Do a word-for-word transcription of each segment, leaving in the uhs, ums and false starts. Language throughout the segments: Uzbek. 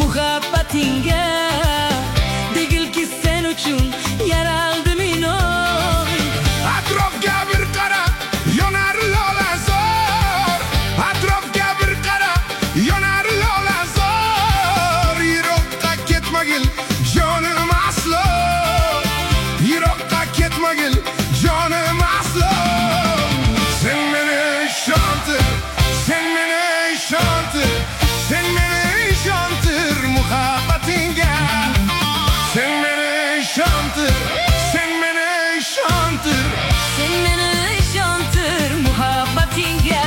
muhabbatingga. Degilki sen uchun yaraldim inoy. Atrofga bir qara, yonar lola zor. Atrofga bir qara, yonar lola zor. Yiroqqa ketmagil, jonim aslo. Yiroqqa ketmagil, jonim aslo. Sen meni ishontir, sen meni ishontir, sen meni ishontir muhabbatingga. Sen meni ishontir, sen meni ishontir, Sen meni ishontir muhabbatingga.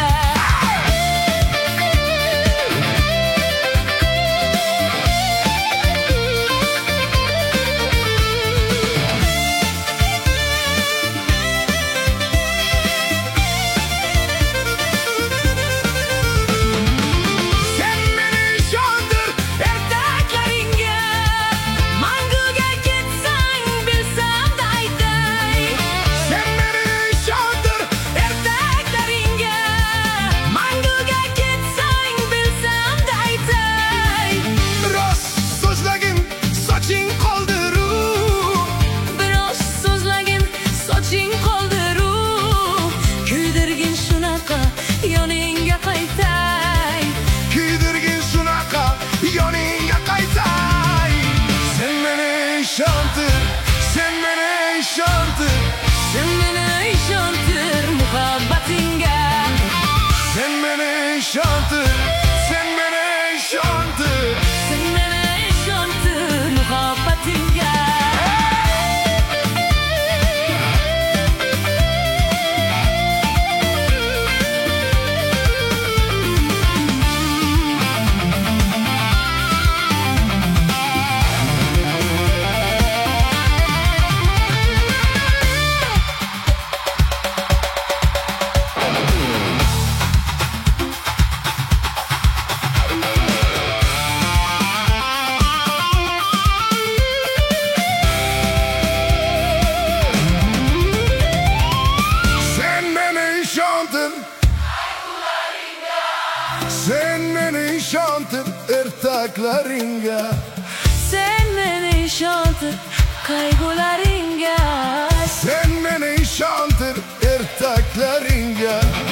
sen meni ishontir, Ertaklaringga manguga ketsang bilsam da aytay. sen meni ishontir. Ertaklaringga manguga ketsang bilsam da aytay. Biroz so'zlagin, soching qoldiruv. Biroz so'zlagin, soching qoldiruv. Kuydirgin shunaqa yoningga qaytay. Kuydirgin shunaqa yoningga qaytay. Sen meni ishontir, sen meni ishontir, Sen meni ishontir muhabbatingga. sen meni ishontir, sen meni ishontir. Sen meni ishontir muhabbatingga. Sen meni ishontir, sen meni ishontir ertaklaringga. Sen meni ishontir qayg'ularingga. Sen meni ishontir ertaklaringga.